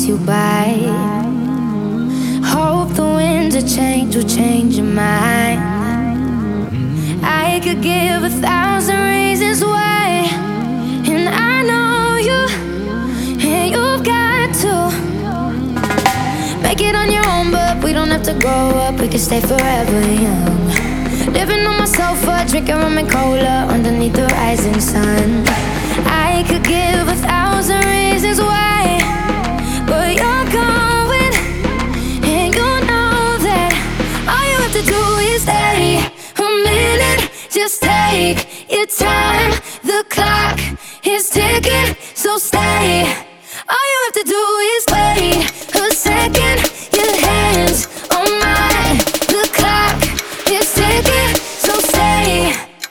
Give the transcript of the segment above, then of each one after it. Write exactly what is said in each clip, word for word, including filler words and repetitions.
pass you by. Hope the winds of change will change your mind. I could give a thousand reasons why, and I know you, and you've got to make it on your own, but we don't have to grow up, we can stay forever young. Living on my sofa, drinking rum and cola underneath the rising sun. I could give a thousand reasons why, but you're going, and you know that all you have to do is stay a minute. Just take your time, the clock is ticking, so stay. All you have to do is wait a second. Your hands on mine, the clock is ticking, so stay.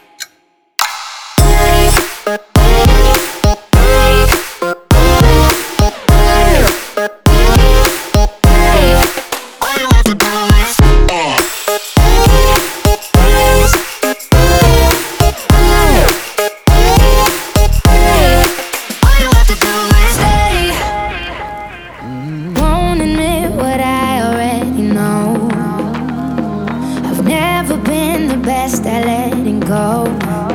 Best at letting go.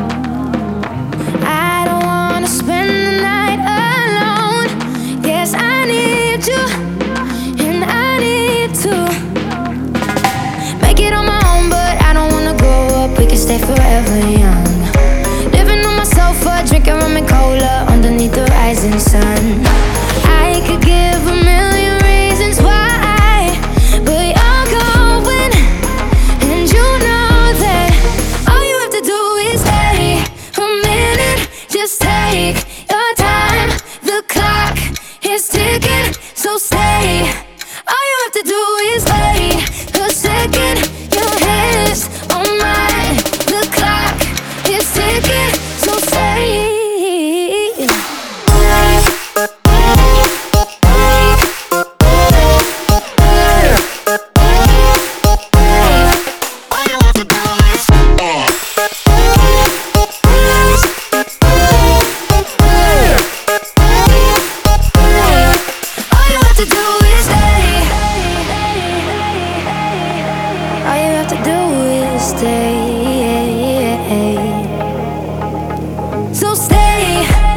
I don't wanna spend the night alone. Yes, I need you, and I need to make it on my own, but I don't wanna grow up, we can stay forever young. Living on my sofa, drinking rum and cola underneath the rising sun. I could give a million reasons why, but you're going, and you know just take your time, the clock is ticking, so stay. All you have to do is wait a second. Your hands on mine, the clock is ticking, so stay. Stay, so stay.